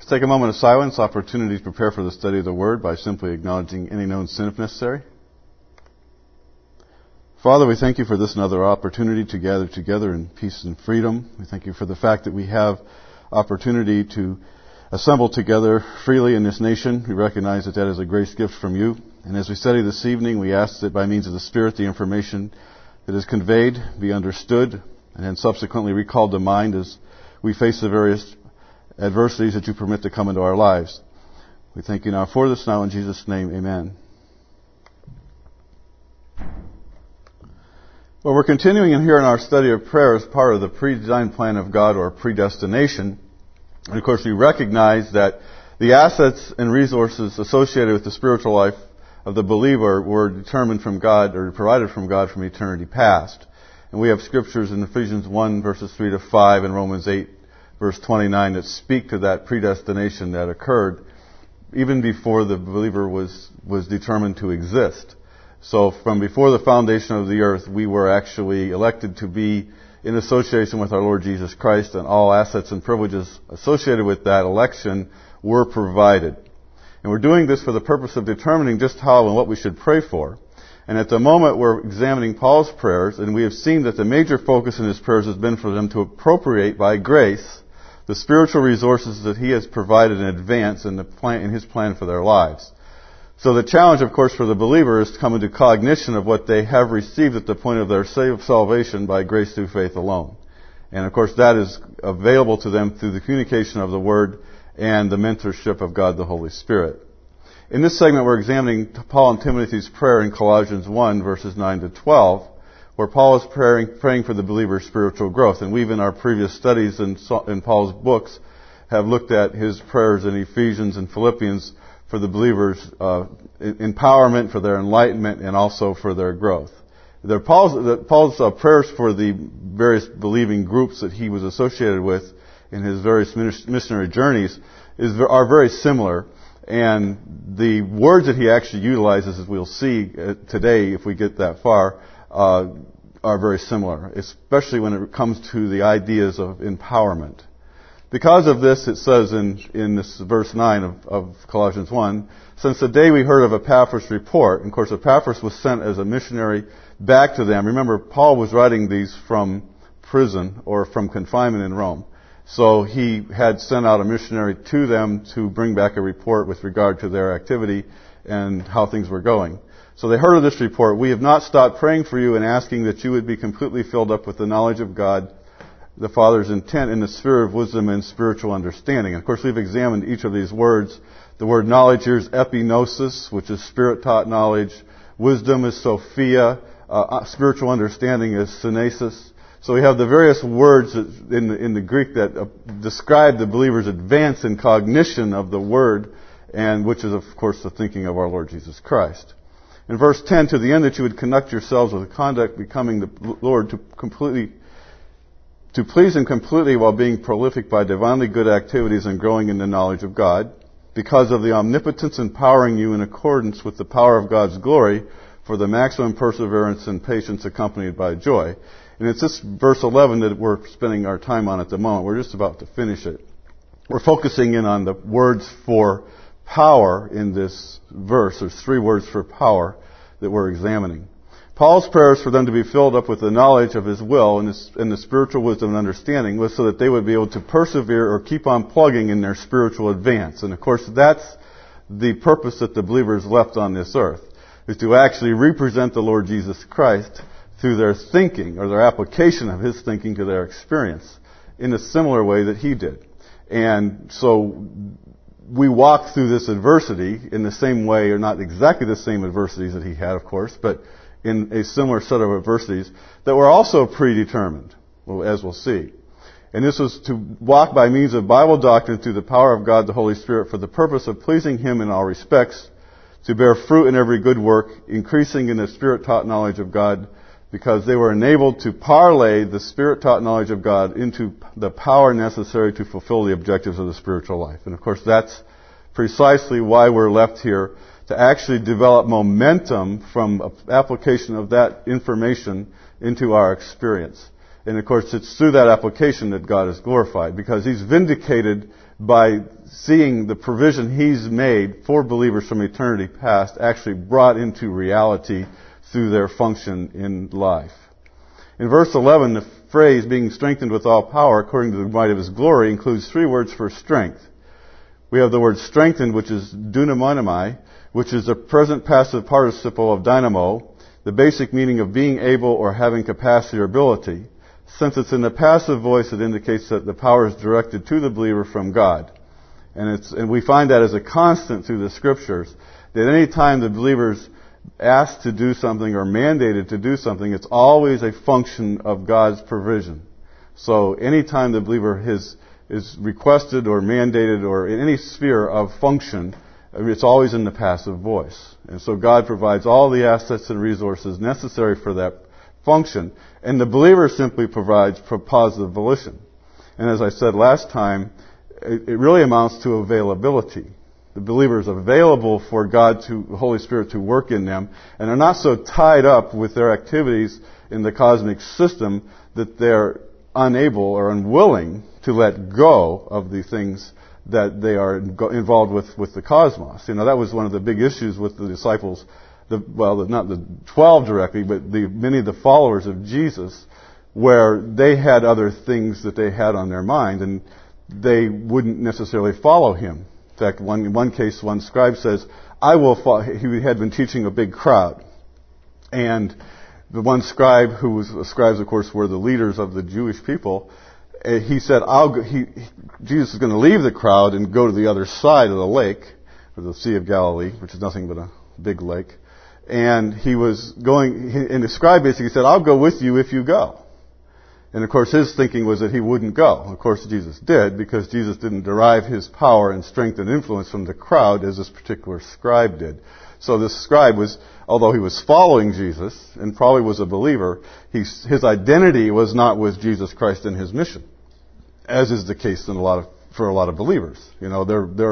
Let's take a moment of silence, opportunity to prepare for the study of the Word by simply acknowledging any known sin if necessary. Father, we thank you for this another opportunity to gather together in peace and freedom. We thank you for the fact that we have opportunity to assemble together freely in this nation. We recognize that that is a grace gift from you. And as we study this evening, we ask that by means of the Spirit, the information that is conveyed be understood and then subsequently recalled to mind as we face the various adversities that you permit to come into our lives. We thank you now for this now in Jesus' name, amen. Well, we're continuing in here in our study of prayer as part of the pre-designed plan of God or predestination. And of course, we recognize that the assets and resources associated with the spiritual life of the believer were determined from God or provided from God from eternity past. And we have scriptures in Ephesians 1 verses 3 to 5 and Romans 8 verse 29 that speak to that predestination that occurred even before the believer was determined to exist. So from before the foundation of the earth, we were actually elected to be in association with our Lord Jesus Christ, and all assets and privileges associated with that election were provided. And we're doing this for the purpose of determining just how and what we should pray for. And at the moment, we're examining Paul's prayers, and we have seen that the major focus in his prayers has been for them to appropriate by grace the spiritual resources that he has provided in advance in his plan for their lives. So the challenge, of course, for the believer is to come into cognition of what they have received at the point of their salvation by grace through faith alone. And, of course, that is available to them through the communication of the Word and the mentorship of God the Holy Spirit. In this segment, we're examining Paul and Timothy's prayer in Colossians 1, verses 9 to 12, where Paul is praying for the believer's spiritual growth. And we've, in our previous studies in Paul's books, have looked at his prayers in Ephesians and Philippians for the believers' empowerment, for their enlightenment, and also for their growth. Paul's prayers for the various believing groups that he was associated with in his various missionary journeys are very similar. And the words that he actually utilizes, as we'll see today if we get that far, are very similar, especially when it comes to the ideas of empowerment. Because of this, it says in this verse 9 of Colossians 1, since the day we heard of Epaphras' report, and of course Epaphras was sent as a missionary back to them. Remember, Paul was writing these from prison or from confinement in Rome. So he had sent out a missionary to them to bring back a report with regard to their activity and how things were going. So they heard of this report. We have not stopped praying for you and asking that you would be completely filled up with the knowledge of God, the Father's intent in the sphere of wisdom and spiritual understanding. And of course, we've examined each of these words. The word knowledge here is epignosis, which is spirit-taught knowledge. Wisdom is Sophia. Spiritual understanding is synesis. So we have the various words in the Greek that describe the believer's advance in cognition of the Word, and which is, of course, the thinking of our Lord Jesus Christ. In verse 10, to the end that you would conduct yourselves with a conduct becoming the Lord to please Him completely while being prolific by divinely good activities and growing in the knowledge of God, because of the omnipotence empowering you in accordance with the power of God's glory for the maximum perseverance and patience accompanied by joy. And it's this verse 11 that we're spending our time on at the moment. We're just about to finish it. We're focusing in on the words for power in this verse. There's 3 words for power that we're examining. Paul's prayers for them to be filled up with the knowledge of His will and the spiritual wisdom and understanding was so that they would be able to persevere or keep on plugging in their spiritual advance. And of course, that's the purpose that the believers left on this earth, is to actually represent the Lord Jesus Christ through their thinking or their application of His thinking to their experience in a similar way that He did. And so we walk through this adversity in the same way, or not exactly the same adversities that He had, of course, but in a similar set of adversities that were also predetermined, as we'll see. And this was to walk by means of Bible doctrine through the power of God the Holy Spirit for the purpose of pleasing Him in all respects, to bear fruit in every good work, increasing in the Spirit-taught knowledge of God, because they were enabled to parlay the Spirit-taught knowledge of God into the power necessary to fulfill the objectives of the spiritual life. And of course, that's precisely why we're left here, to actually develop momentum from application of that information into our experience. And of course, it's through that application that God is glorified, because He's vindicated by seeing the provision He's made for believers from eternity past actually brought into reality through their function in life. In verse 11, the phrase, being strengthened with all power according to the might of His glory, includes three words for strength. We have the word strengthened, which is dunamonimai, which is the present passive participle of dynamo, the basic meaning of being able or having capacity or ability. Since it's in the passive voice, it indicates that the power is directed to the believer from God. And we find that as a constant through the Scriptures, that any time the believer's asked to do something or mandated to do something, it's always a function of God's provision. So any time the believer is requested or mandated or in any sphere of function, it's always in the passive voice. And so God provides all the assets and resources necessary for that function, and the believer simply provides positive volition. And as I said last time, it really amounts to availability. The believer is available for God, the Holy Spirit, to work in them, and they're not so tied up with their activities in the cosmic system that they're unable or unwilling to let go of the things that they are involved with the cosmos. You know, that was one of the big issues with the disciples, not the 12 directly, but many of the followers of Jesus, where they had other things that they had on their mind, and they wouldn't necessarily follow Him. In fact, in one case, one scribe says, I will follow. He had been teaching a big crowd. And the one scribe, scribes, of course, were the leaders of the Jewish people, he said, Jesus is going to leave the crowd and go to the other side of the lake, or the Sea of Galilee, which is nothing but a big lake. And and the scribe basically said, I'll go with you if you go. And of course his thinking was that he wouldn't go. Of course Jesus did, because Jesus didn't derive His power and strength and influence from the crowd as this particular scribe did. So this scribe although he was following Jesus and probably was a believer, his identity was not with Jesus Christ and His mission, as is the case for a lot of believers. You know,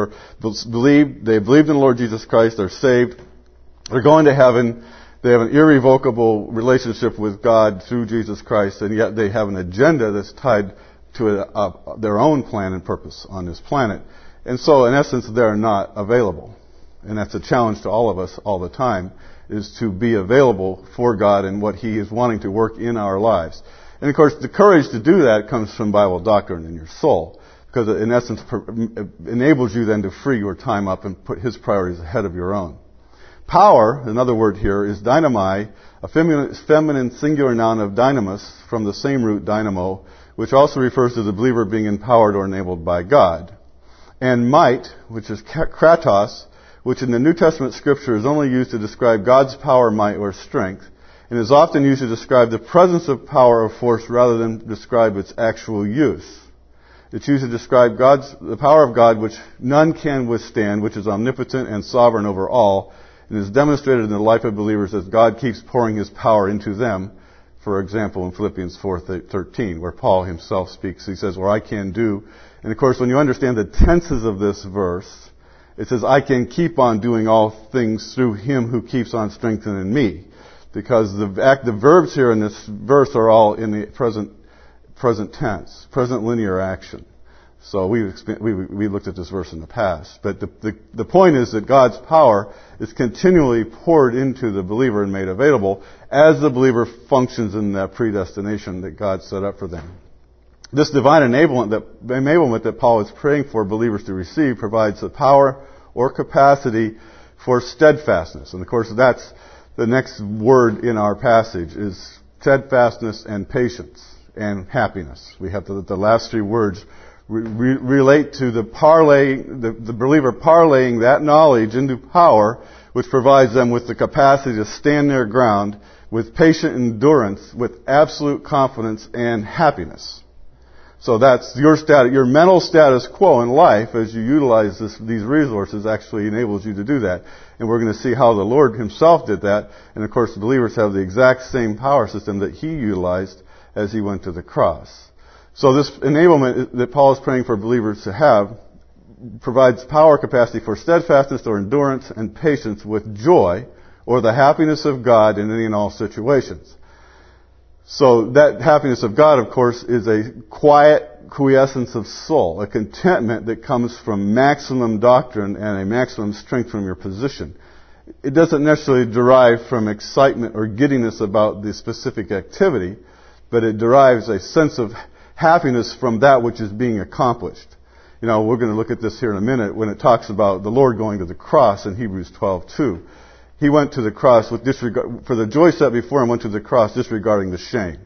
they believed in the Lord Jesus Christ, they're saved, they're going to heaven. They have an irrevocable relationship with God through Jesus Christ, and yet they have an agenda that's tied to their own plan and purpose on this planet. And so, in essence, they're not available. And that's a challenge to all of us all the time, is to be available for God and what He is wanting to work in our lives. And of course, the courage to do that comes from Bible doctrine in your soul, because it, in essence, enables you then to free your time up and put His priorities ahead of your own. Power, another word here, is dynamai, a feminine singular noun of dynamis, from the same root dynamo, which also refers to the believer being empowered or enabled by God. And might, which is kratos, which in the New Testament Scripture is only used to describe God's power, might, or strength, and is often used to describe the presence of power or force rather than describe its actual use. It's used to describe the power of God, which none can withstand, which is omnipotent and sovereign over all, and is demonstrated in the life of believers as God keeps pouring His power into them. For example, in Philippians 4:13, where Paul himself speaks, he says, "Or I can do." And of course, when you understand the tenses of this verse, it says, "I can keep on doing all things through Him who keeps on strengthening me," because the verbs here in this verse are all in the present tense, present linear action. So we looked at this verse in the past. But the point is that God's power is continually poured into the believer and made available as the believer functions in that predestination that God set up for them. This divine enablement that Paul is praying for believers to receive provides the power or capacity for steadfastness. And of course that's the next word in our passage, is steadfastness and patience and happiness. We have the last three words relate to the believer parlaying that knowledge into power, which provides them with the capacity to stand their ground with patient endurance, with absolute confidence and happiness. So that's your mental status quo in life as you utilize these resources actually enables you to do that. And we're going to see how the Lord Himself did that. And of course, the believers have the exact same power system that He utilized as He went to the cross. So this enablement that Paul is praying for believers to have provides power capacity for steadfastness or endurance and patience with joy or the happiness of God in any and all situations. So that happiness of God, of course, is a quiet quiescence of soul, a contentment that comes from maximum doctrine and a maximum strength from your position. It doesn't necessarily derive from excitement or giddiness about the specific activity, but it derives a sense of happiness from that which is being accomplished. You know, we're going to look at this here in a minute when it talks about the Lord going to the cross in Hebrews 12:2. He went to the cross with disregard for the joy set before him, went to the cross disregarding the shame.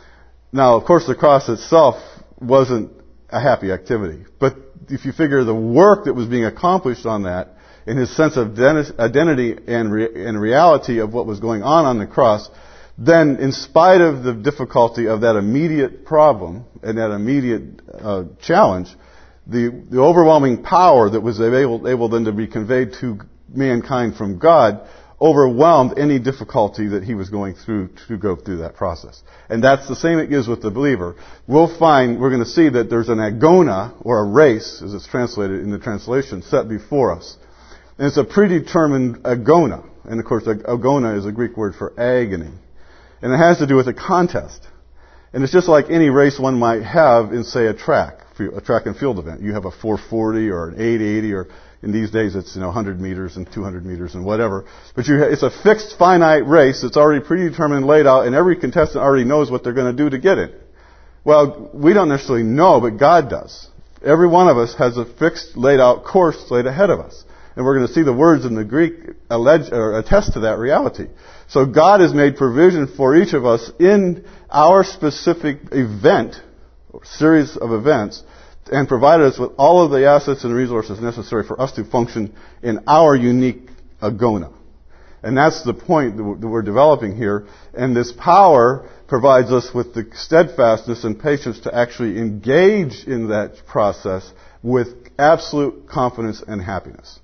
Now, of course, the cross itself wasn't a happy activity, but if you figure the work that was being accomplished on that, in his sense of identity and reality of what was going on the cross, then in spite of the difficulty of that immediate problem and that immediate challenge, the overwhelming power that was able then to be conveyed to mankind from God overwhelmed any difficulty that he was going through to go through that process. And that's the same it is with the believer. We're going to see that there's an agona, or a race, as it's translated in the translation, set before us. And it's a predetermined agona. And of course, agona is a Greek word for agony. And it has to do with a contest. And it's just like any race one might have in, say, a track and field event. You have a 440 or an 880, or in these days it's 100 meters and 200 meters and whatever. But it's a fixed, finite race that's already predetermined, laid out, and every contestant already knows what they're going to do to get it. Well, we don't necessarily know, but God does. Every one of us has a fixed, laid out course laid ahead of us. And we're going to see the words in the Greek attest to that reality. So God has made provision for each of us in our specific event, or series of events, and provided us with all of the assets and resources necessary for us to function in our unique agona. And that's the point that we're developing here. And this power provides us with the steadfastness and patience to actually engage in that process with absolute confidence and happiness.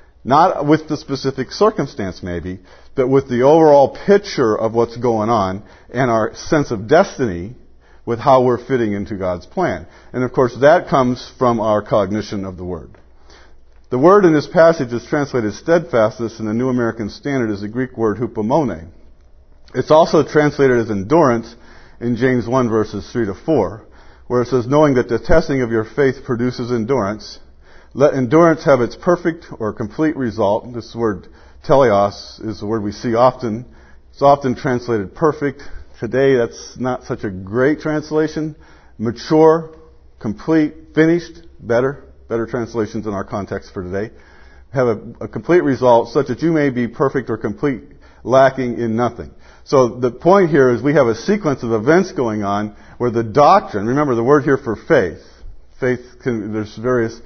Not with the specific circumstance maybe, but with the overall picture of what's going on and our sense of destiny with how we're fitting into God's plan. And of course that comes from our cognition of the Word. The word in this passage is translated steadfastness in the New American Standard as the Greek word hupomone. It's also translated as endurance in James 1 verses 3-4, where it says, knowing that the testing of your faith produces endurance, let endurance have its perfect or complete result. This word teleos is the word we see often. It's often translated perfect. Today that's not such a great translation. Mature, complete, finished, better translations in our context for today. Have a complete result such that you may be perfect or complete, lacking in nothing. So the point here is we have a sequence of events going on where the doctrine, remember the word here for faith there's various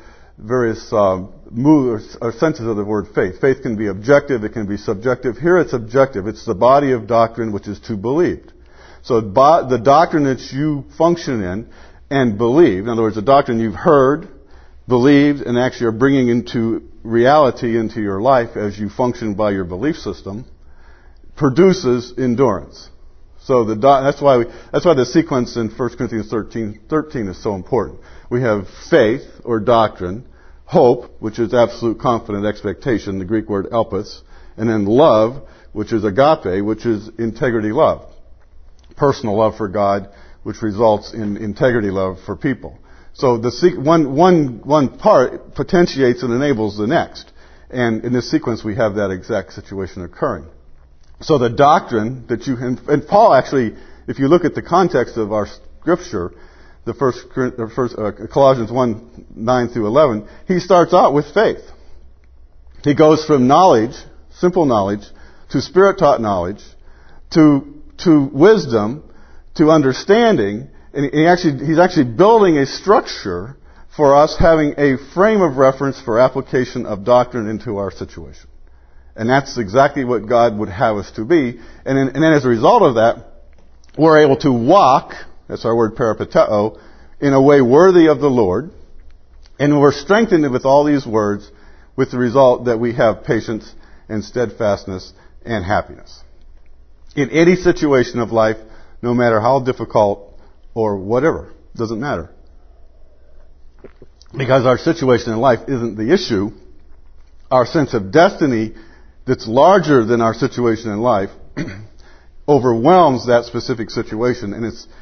moves or senses of the word faith. Faith can be objective, it can be subjective. Here it's objective. It's the body of doctrine which is to believe. So the doctrine that you function in and believe, in other words, the doctrine you've heard, believed, and actually are bringing into reality into your life as you function by your belief system, produces endurance. So that's why the sequence in 1 Corinthians 13 is so important. We have faith or doctrine, hope, which is absolute confident expectation, the Greek word elpis, and then love, which is agape, which is integrity love. Personal love for God, which results in integrity love for people. So one part potentiates and enables the next. And in this sequence we have that exact situation occurring. So the doctrine that and Paul actually, if you look at the context of our scripture, the first Colossians 1, 9-11, he starts out with faith. He goes from knowledge, simple knowledge, to spirit-taught knowledge, to wisdom, to understanding, and he's actually building a structure for us having a frame of reference for application of doctrine into our situation. And that's exactly what God would have us to be. And then as a result of that, we're able to walk, that's our word peripateo, in a way worthy of the Lord. And we're strengthened with all these words with the result that we have patience and steadfastness and happiness. In any situation of life, no matter how difficult or whatever, doesn't matter. Because our situation in life isn't the issue. Our sense of destiny that's larger than our situation in life overwhelms that specific situation, and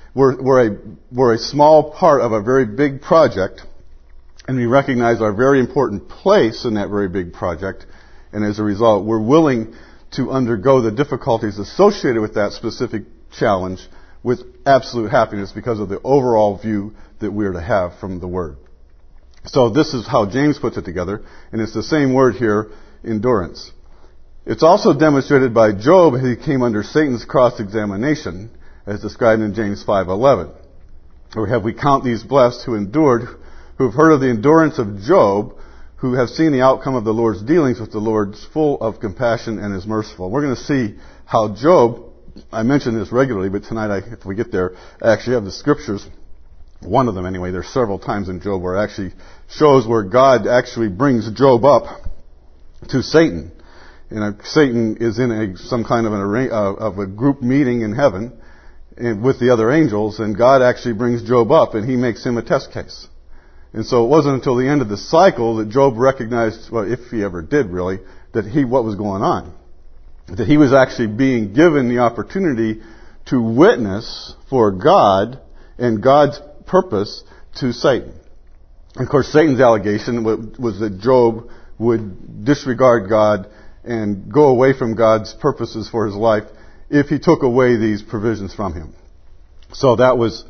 We're a small part of a very big project, and we recognize our very important place in that very big project, and as a result, we're willing to undergo the difficulties associated with that specific challenge with absolute happiness because of the overall view that we're to have from the Word. So this is how James puts it together, and it's the same word here, endurance. It's also demonstrated by Job. He came under Satan's cross-examination, as described in James 5:11. Where we count these blessed who endured, who have heard of the endurance of Job, who have seen the outcome of the Lord's dealings with the Lord's full of compassion and is merciful. We're going to see how Job, I mention this regularly, but tonight, if we get there, I actually have the scriptures, one of them anyway. There's several times in Job where it actually shows where God actually brings Job up to Satan. Satan is in some kind of a group meeting in heaven with the other angels, and God actually brings Job up, and he makes him a test case. And so it wasn't until the end of the cycle that Job recognized, well, if he ever did really, that what was going on. That he was actually being given the opportunity to witness for God and God's purpose to Satan. And of course, Satan's allegation was that Job would disregard God and go away from God's purposes for his life if he took away these provisions from him. So that was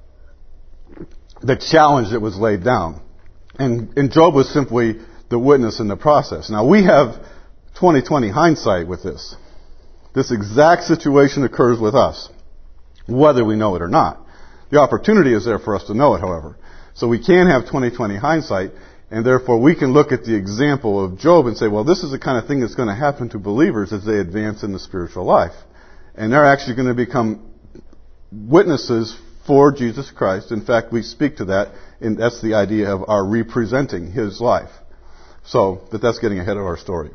the challenge that was laid down. And Job was simply the witness in the process. Now we have 20/20 hindsight with this. This exact situation occurs with us, whether we know it or not. The opportunity is there for us to know it, however. So we can have 20/20 hindsight, and therefore we can look at the example of Job and say, well, this is the kind of thing that's going to happen to believers as they advance in the spiritual life. And they're actually going to become witnesses for Jesus Christ. In fact, we speak to that, and that's the idea of our representing His life. But that's getting ahead of our story.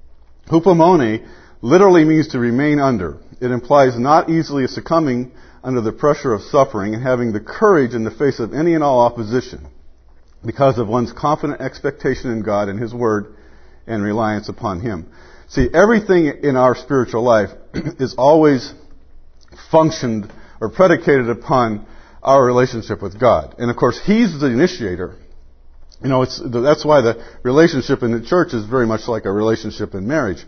Hupomone literally means to remain under. It implies not easily succumbing under the pressure of suffering and having the courage in the face of any and all opposition because of one's confident expectation in God and His Word and reliance upon Him. See, everything in our spiritual life is always functioned or predicated upon our relationship with God. And of course, He's the initiator. That's why the relationship in the church is very much like a relationship in marriage.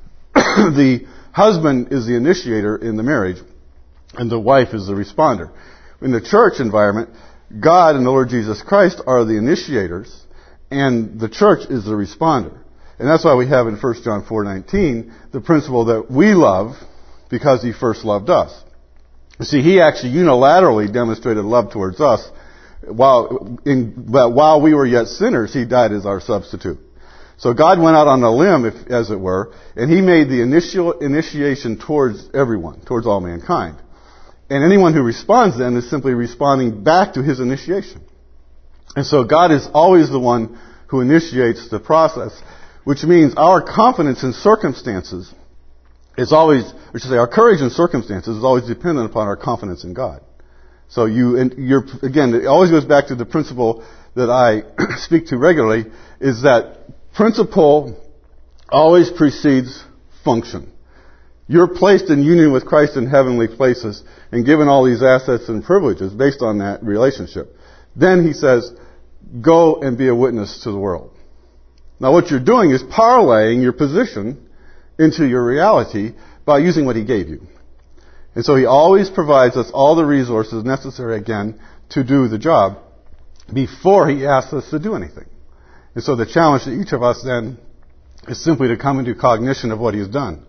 The husband is the initiator in the marriage, and the wife is the responder. In the church environment, God and the Lord Jesus Christ are the initiators, and the church is the responder. And that's why we have in 1 John 4:19 the principle that we love because He first loved us. You see, He actually unilaterally demonstrated love towards us. While we were yet sinners, He died as our substitute. So God went out on a limb, as it were, and He made the initial initiation towards everyone, towards all mankind. And anyone who responds then is simply responding back to His initiation. And so God is always the one who initiates the process, which means our confidence in circumstances is always, our courage in circumstances is always dependent upon our confidence in God. So again, it always goes back to the principle that I speak to regularly, is that principle always precedes function. You're placed in union with Christ in heavenly places and given all these assets and privileges based on that relationship. Then He says, go and be a witness to the world. Now what you're doing is parlaying your position into your reality by using what He gave you. And so He always provides us all the resources necessary, again, to do the job before He asks us to do anything. And so the challenge to each of us then is simply to come into cognition of what He has done.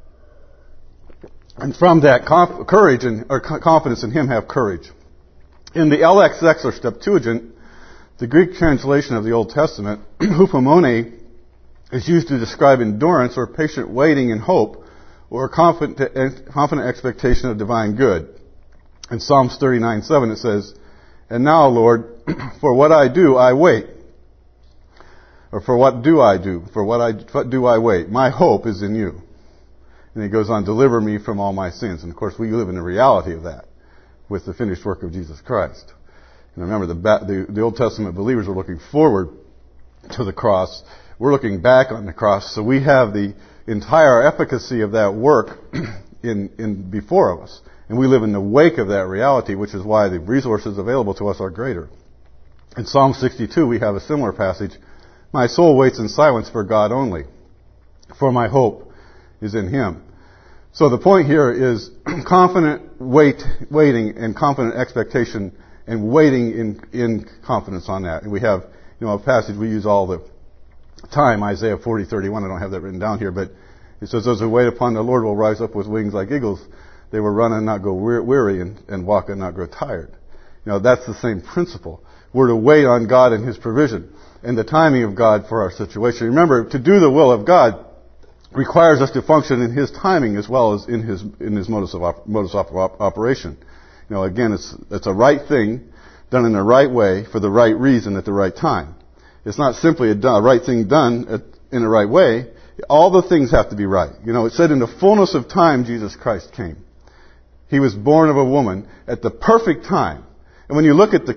And from that courage or confidence in Him, have courage. In the LXX or Septuagint, the Greek translation of the Old Testament, hupomone is used to describe endurance or patient waiting in hope or confident expectation of divine good. In Psalms 39:7 it says, and now, Lord, for what I do, I wait. Or for what do I do? For what do I wait? My hope is in You. And He goes on, deliver me from all my sins. And of course, we live in the reality of that with the finished work of Jesus Christ. And remember, the Old Testament believers were looking forward to the cross. We're looking back on the cross. So we have the entire efficacy of that work in before of us. And we live in the wake of that reality, which is why the resources available to us are greater. In Psalm 62, we have a similar passage. My soul waits in silence for God only, for my hope is in Him. So the point here is confident waiting and confident expectation and waiting in confidence on that. And we have, a passage we use all the time, Isaiah 40:31. I don't have that written down here, but it says, those who wait upon the Lord will rise up with wings like eagles. They will run and not go weary and walk and not grow tired. That's the same principle. We're to wait on God and His provision and the timing of God for our situation. Remember, to do the will of God requires us to function in His timing as well as in His modus of operation. Again, it's a right thing done in the right way for the right reason at the right time. It's not simply a right thing done in the right way. All the things have to be right. It said in the fullness of time Jesus Christ came. He was born of a woman at the perfect time. And when you look at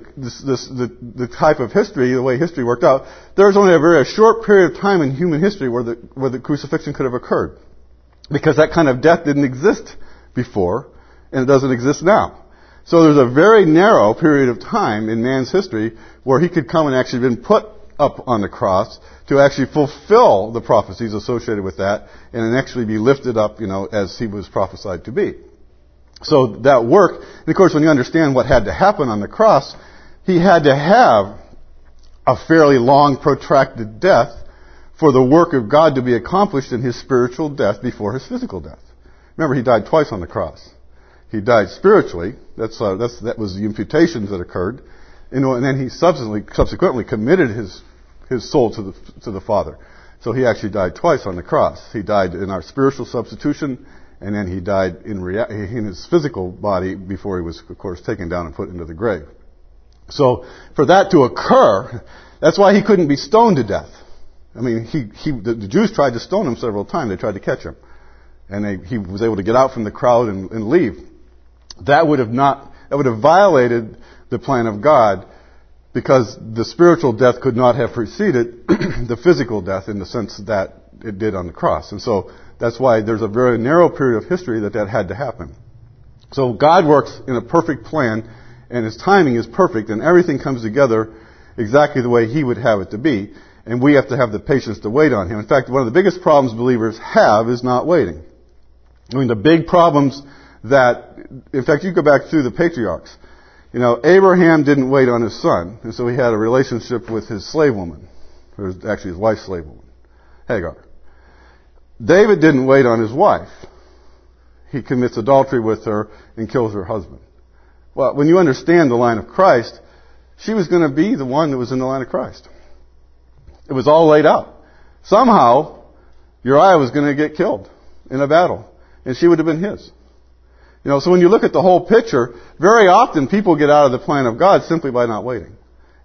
the type of history, the way history worked out, there's only a very short period of time in human history where the crucifixion could have occurred. Because that kind of death didn't exist before, and it doesn't exist now. So there's a very narrow period of time in man's history where he could come and actually been put up on the cross to actually fulfill the prophecies associated with that and then actually be lifted up, as he was prophesied to be. So that work, and of course when you understand what had to happen on the cross, he had to have a fairly long, protracted death for the work of God to be accomplished in his spiritual death before his physical death. Remember, he died twice on the cross. He died spiritually. That was the imputations that occurred. And then he subsequently committed his soul to the Father. So he actually died twice on the cross. He died in our spiritual substitution, and then he died in his physical body before he was, of course, taken down and put into the grave. So for that to occur, that's why he couldn't be stoned to death. I mean, the Jews tried to stone him several times. They tried to catch him. And he was able to get out from the crowd and leave. That would have violated the plan of God, because the spiritual death could not have preceded the physical death in the sense that it did on the cross. And so that's why there's a very narrow period of history that had to happen. So God works in a perfect plan, and His timing is perfect, and everything comes together exactly the way He would have it to be. And we have to have the patience to wait on Him. In fact, one of the biggest problems believers have is not waiting. I mean, the big problems that, in fact, you go back through the patriarchs. Abraham didn't wait on his son, and so he had a relationship with his slave woman, or actually his wife's slave woman, Hagar. David didn't wait on his wife. He commits adultery with her and kills her husband. Well, when you understand the line of Christ, she was going to be the one that was in the line of Christ. It was all laid out. Somehow, Uriah was going to get killed in a battle, and she would have been his. So when you look at the whole picture, very often people get out of the plan of God simply by not waiting.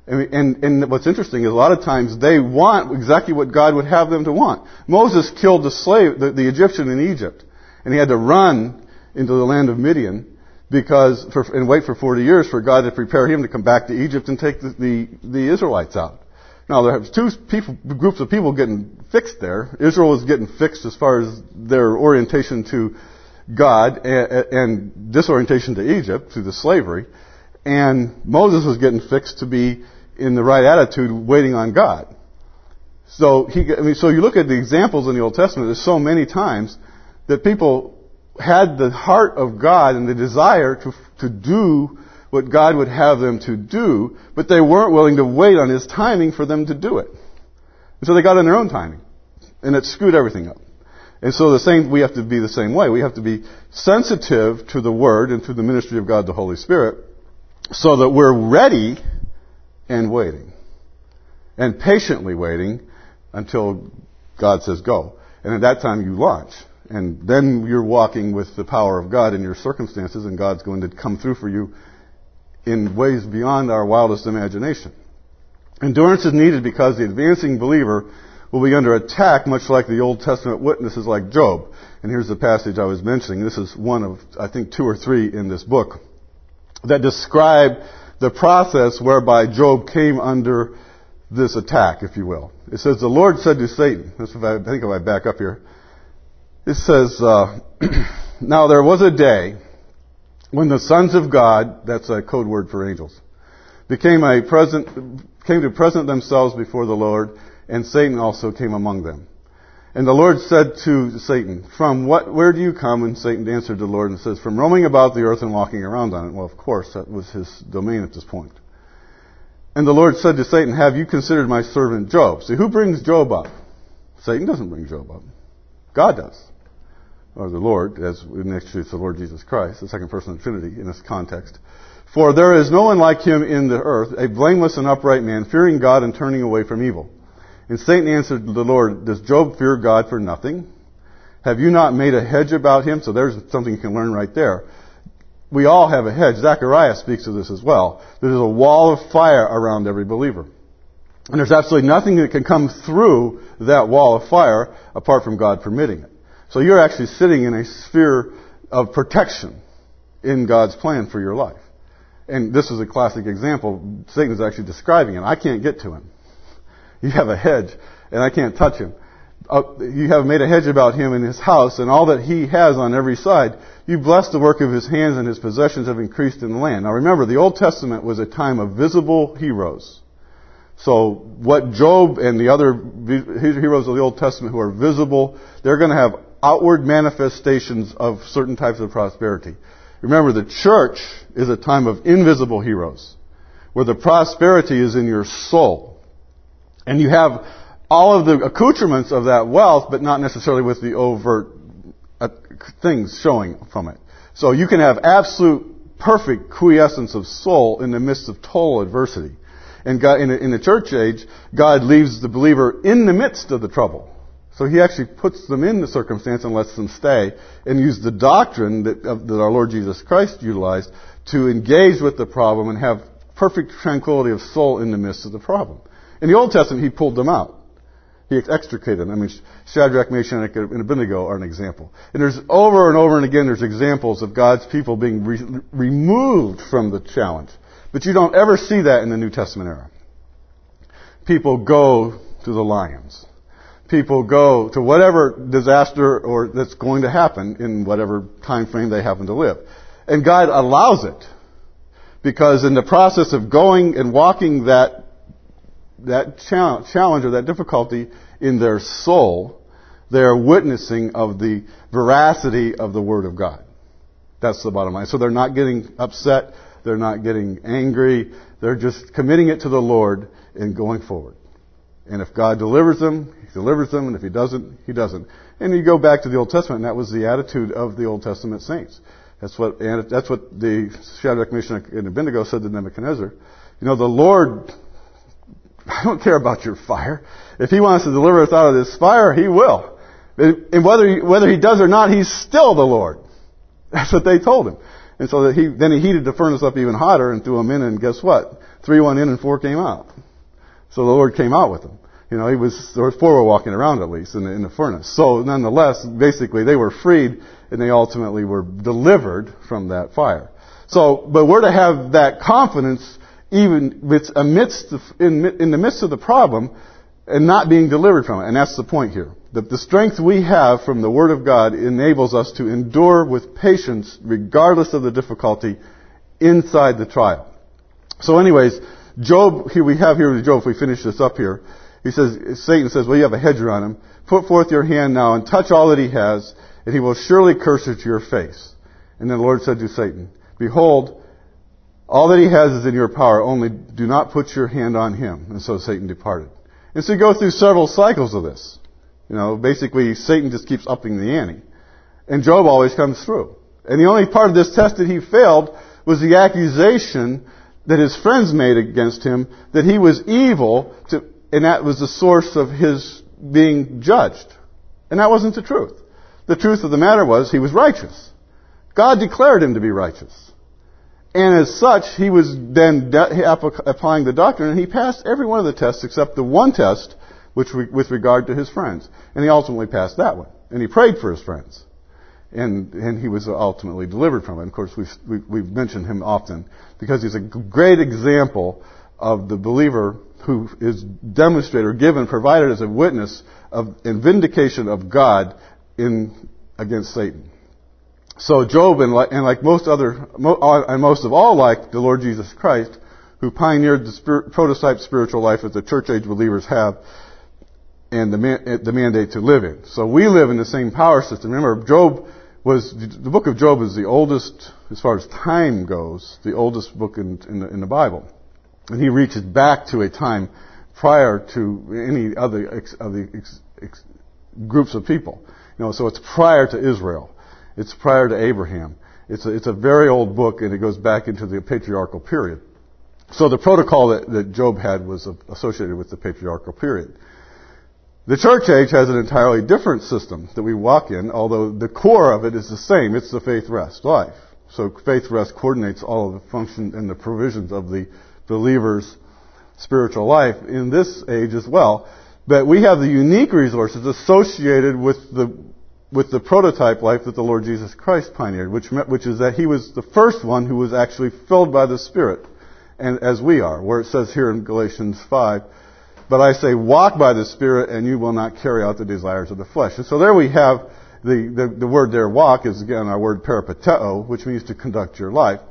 And what's interesting is a lot of times they want exactly what God would have them to want. Moses killed the Egyptian in Egypt, and he had to run into the land of Midian and wait for 40 years for God to prepare him to come back to Egypt and take the Israelites out. Now, there are two groups of people getting fixed there. Israel was getting fixed as far as their orientation to God and disorientation to Egypt through the slavery. And Moses was getting fixed to be in the right attitude, waiting on God. So you look at the examples in the Old Testament, there's so many times that people had the heart of God and the desire to do what God would have them to do, but they weren't willing to wait on His timing for them to do it. And so they got on their own timing. And it screwed everything up. And so we have to be the same way. We have to be sensitive to the Word and to the ministry of God, the Holy Spirit, so that we're ready and waiting. And patiently waiting until God says go. And at that time you launch. And then you're walking with the power of God in your circumstances, and God's going to come through for you in ways beyond our wildest imagination. Endurance is needed because the advancing believer will be under attack, much like the Old Testament witnesses like Job. And here's the passage I was mentioning. This is one of, I think, 2 or 3 in this book that describe the process whereby Job came under this attack, if you will. It says, the Lord said to Satan, I think if I back up here, it says, now there was a day when the sons of God, that's a code word for angels, came to present themselves before the Lord, and Satan also came among them. And the Lord said to Satan, where do you come? And Satan answered the Lord and says, from roaming about the earth and walking around on it. Well, of course, that was his domain at this point. And the Lord said to Satan, have you considered my servant Job? See, who brings Job up? Satan doesn't bring Job up. God does. Or the Lord, as actually it's the Lord Jesus Christ, the second person of the Trinity in this context. For there is no one like him in the earth, a blameless and upright man, fearing God and turning away from evil. And Satan answered the Lord, does Job fear God for nothing? Have you not made a hedge about him? So there's something you can learn right there. We all have a hedge. Zechariah speaks of this as well. There's a wall of fire around every believer. And there's absolutely nothing that can come through that wall of fire apart from God permitting it. So you're actually sitting in a sphere of protection in God's plan for your life. And this is a classic example. Satan is actually describing it. I can't get to him. You have a hedge, and I can't touch him. You have made a hedge about him in his house, and all that he has on every side. You bless the work of his hands, and his possessions have increased in the land. Now remember, the Old Testament was a time of visible heroes. So what Job and the other heroes of the Old Testament who are visible, they're going to have outward manifestations of certain types of prosperity. Remember, the church is a time of invisible heroes, where the prosperity is in your soul. And you have all of the accoutrements of that wealth, but not necessarily with the overt things showing from it. So you can have absolute, perfect quiescence of soul in the midst of total adversity. And God, in the church age, God leaves the believer in the midst of the trouble. So He actually puts them in the circumstance and lets them stay, and use the doctrine that our Lord Jesus Christ utilized to engage with the problem and have perfect tranquility of soul in the midst of the problem. In the Old Testament, He pulled them out. He extricated them. I mean, Shadrach, Meshach, and Abednego are an example. And there's over and over and again, there's examples of God's people being removed from the challenge. But you don't ever see that in the New Testament era. People go to the lions. People go to whatever disaster or that's going to happen in whatever time frame they happen to live. And God allows it. Because in the process of going and walking that challenge or that difficulty in their soul, they are witnessing of the veracity of the Word of God. That's the bottom line. So they're not getting upset. They're not getting angry. They're just committing it to the Lord and going forward. And if God delivers them, He delivers them. And if He doesn't, He doesn't. And you go back to the Old Testament, and that was the attitude of the Old Testament saints. That's what the Shadrach, Meshach, and Abednego said to Nebuchadnezzar. You know, the Lord, I don't care about your fire. If He wants to deliver us out of this fire, He will. And whether He does or not, He's still the Lord. That's what they told Him. And so then He heated the furnace up even hotter and threw them in, and guess what? 3 went in and 4 came out. So the Lord came out with them. You know, there was 4 were walking around at least in the furnace. So nonetheless, basically they were freed, and they ultimately were delivered from that fire. So, but we're to have that confidence even in the midst of the problem and not being delivered from it. And that's the point here. The strength we have from the Word of God enables us to endure with patience regardless of the difficulty inside the trial. So anyways, Job, here we have here with Job, if we finish this up here, Satan says, well, you have a hedge around him. Put forth your hand now and touch all that he has, and he will surely curse it to your face. And then the Lord said to Satan, behold, all that he has is in your power, only do not put your hand on him. And so Satan departed. And so you go through several cycles of this. You know, basically Satan just keeps upping the ante. And Job always comes through. And the only part of this test that he failed was the accusation that his friends made against him, that he was evil, and that was the source of his being judged. And that wasn't the truth. The truth of the matter was he was righteous. God declared him to be righteous. And as such, he was then applying the doctrine, and he passed every one of the tests except the one test with regard to his friends. And he ultimately passed that one. And he prayed for his friends. And he was ultimately delivered from it. And of course, we've mentioned him often because he's a great example of the believer who is demonstrated or given, provided as a witness of and vindication of God against Satan. So Job, and like most of all like the Lord Jesus Christ, who pioneered the prototype spiritual life that the church age believers have, and the mandate to live in. So we live in the same power system. Remember, the book of Job is the oldest, as far as time goes, the oldest book in the Bible. And he reaches back to a time prior to any other groups of people. So it's prior to Israel. It's prior to Abraham. It's a very old book, and it goes back into the patriarchal period. So the protocol that Job had was associated with the patriarchal period. The church age has an entirely different system that we walk in, although the core of it is the same. It's the faith rest life. So faith rest coordinates all of the function and the provisions of the believer's spiritual life in this age as well. But we have the unique resources associated with the prototype life that the Lord Jesus Christ pioneered, which is that he was the first one who was actually filled by the Spirit, and as we are, where it says here in Galatians 5, but I say, walk by the Spirit, and you will not carry out the desires of the flesh. And so there we have the word there, walk, is again our word peripateo, which means to conduct your life.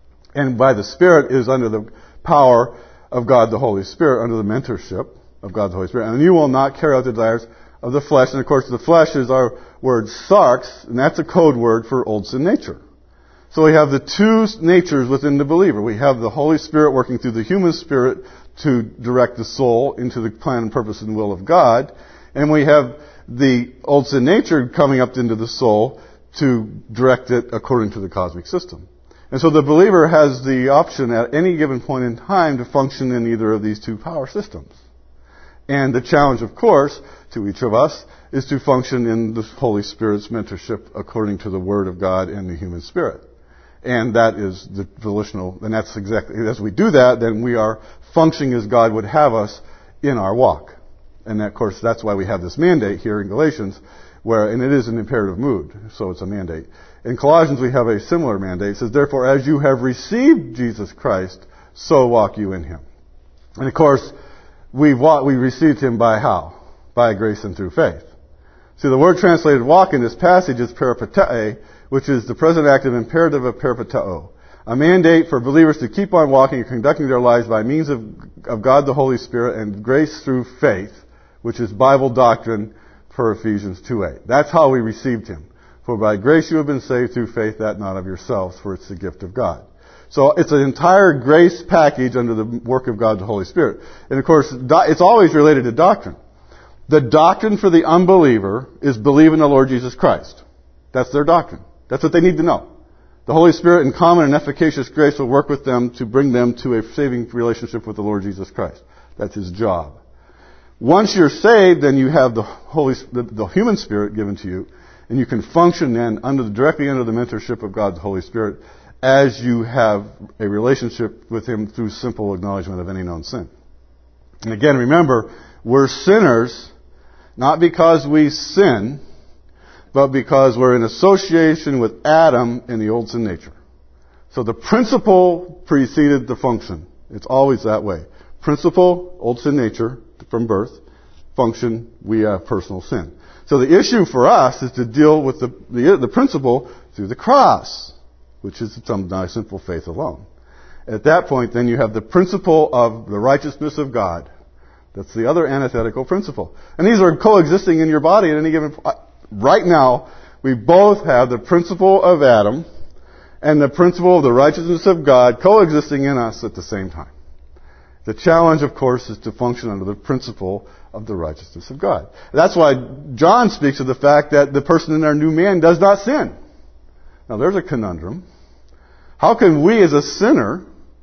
And by the Spirit is under the power of God the Holy Spirit, under the mentorship of God the Holy Spirit. And you will not carry out the desires of the flesh. And of course, the flesh is our word sarx, and that's a code word for old sin nature. So we have the two natures within the believer. We have the Holy Spirit working through the human spirit to direct the soul into the plan and purpose and will of God. And we have the old sin nature coming up into the soul to direct it according to the cosmic system. And so the believer has the option at any given point in time to function in either of these two power systems. And the challenge, of course, to each of us is to function in the Holy Spirit's mentorship according to the Word of God and the human spirit. And that is the volitional, and that's exactly, as we do that, then we are functioning as God would have us in our walk. And of course, that's why we have this mandate here in Galatians, and it is an imperative mood, so it's a mandate. In Colossians, we have a similar mandate. It says, therefore, as you have received Jesus Christ, so walk you in Him. And of course, we received Him by how? By grace and through faith. See, the word translated walk in this passage is peripateo, which is the present active imperative of peripateo. A mandate for believers to keep on walking and conducting their lives by means of God the Holy Spirit and grace through faith, which is Bible doctrine per Ephesians 2:8. That's how we received Him. For by grace you have been saved through faith, that not of yourselves, for it's the gift of God. So it's an entire grace package under the work of God the Holy Spirit. And of course, it's always related to doctrine. The doctrine for the unbeliever is believe in the Lord Jesus Christ. That's their doctrine. That's what they need to know. The Holy Spirit in common and efficacious grace will work with them to bring them to a saving relationship with the Lord Jesus Christ. That's His job. Once you're saved, then you have the human spirit given to you, and you can function then directly under the mentorship of God the Holy Spirit as you have a relationship with Him through simple acknowledgement of any known sin. And again, remember, we're sinners not because we sin, but because we're in association with Adam in the old sin nature. So the principle preceded the function. It's always that way. Principle, old sin nature, from birth. Function, we have personal sin. So the issue for us is to deal with the principle through the cross, which is not simple faith alone. At that point, then you have the principle of the righteousness of God. That's the other antithetical principle. And these are coexisting in your body at any given point. Right now, we both have the principle of Adam and the principle of the righteousness of God coexisting in us at the same time. The challenge, of course, is to function under the principle of the righteousness of God. That's why John speaks of the fact that the person in our new man does not sin. Now, there's a conundrum. How can we as a sinner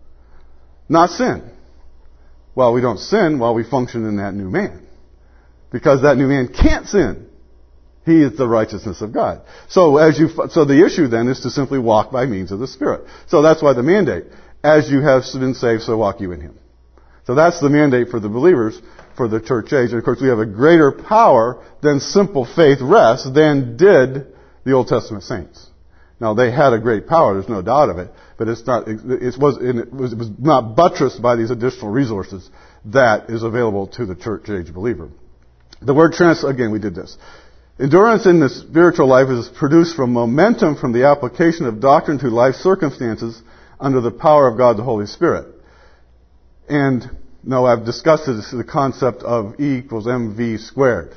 not sin? Well, we don't sin while we function in that new man. Because that new man can't sin. He is the righteousness of God. So the issue then is to simply walk by means of the Spirit. So that's why the mandate. As you have been saved, so walk you in Him. So that's the mandate for the believers for the church age. And of course we have a greater power than simple faith rest than did the Old Testament saints. Now they had a great power, there's no doubt of it, but it was not buttressed by these additional resources that is available to the church age believer. The word again we did this. Endurance in the spiritual life is produced from momentum from the application of doctrine to life circumstances under the power of God the Holy Spirit. And now I've discussed the concept of E equals mv squared.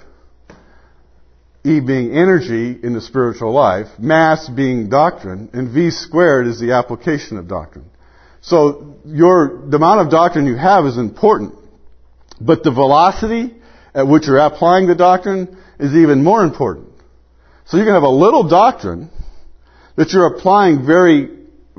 E being energy in the spiritual life, mass being doctrine, and V squared is the application of doctrine. So the amount of doctrine you have is important, but the velocity at which you're applying the doctrine is even more important. So you can have a little doctrine that you're applying very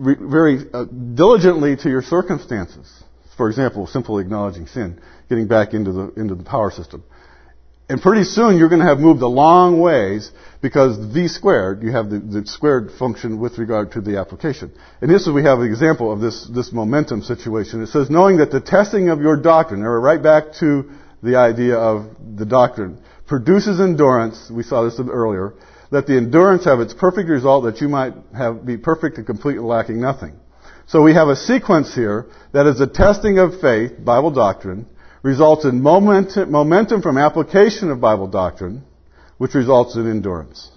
diligently to your circumstances. For example, simply acknowledging sin, getting back into the power system. And pretty soon you're going to have moved a long ways because V squared, you have the squared function with regard to the application. And we have an example of this momentum situation. It says, knowing that the testing of your doctrine, or right back to the idea of the doctrine, produces endurance. We saw this earlier. Let the endurance have its perfect result, that you might be perfect and complete and lacking nothing. So we have a sequence here that is the testing of faith, Bible doctrine, results in momentum from application of Bible doctrine, which results in endurance.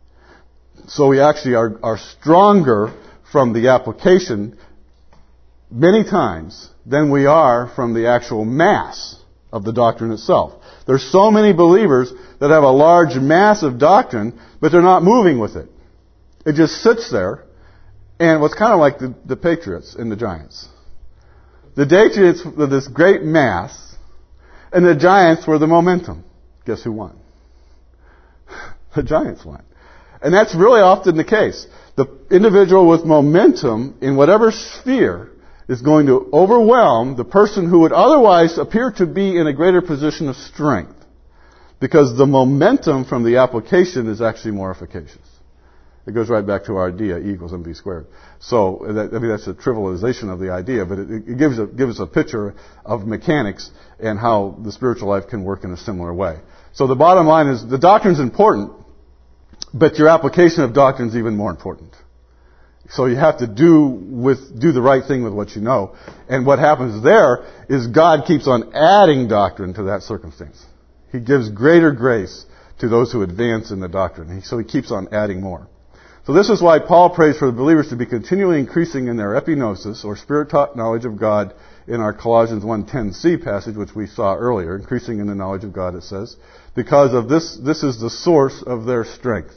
So we actually are stronger from the application many times than we are from the actual mass of the doctrine itself. There's so many believers that have a large mass of doctrine, but they're not moving with it. It just sits there, and what's kind of like the Patriots and the Giants. The Patriots were this great mass, and the Giants were the momentum. Guess who won? The Giants won. And that's really often the case. The individual with momentum in whatever sphere is going to overwhelm the person who would otherwise appear to be in a greater position of strength, because the momentum from the application is actually more efficacious. It goes right back to our idea, E equals mv squared. So, that's a trivialization of the idea, but it gives us a picture of mechanics and how the spiritual life can work in a similar way. So the bottom line is, the doctrine's important, but your application of doctrine is even more important. So you have to do the right thing with what you know. And what happens there is God keeps on adding doctrine to that circumstance. He gives greater grace to those who advance in the doctrine. So He keeps on adding more. So this is why Paul prays for the believers to be continually increasing in their epignosis, or spirit-taught knowledge of God, in our Colossians 1:10c passage, which we saw earlier, increasing in the knowledge of God, it says, because of this is the source of their strength.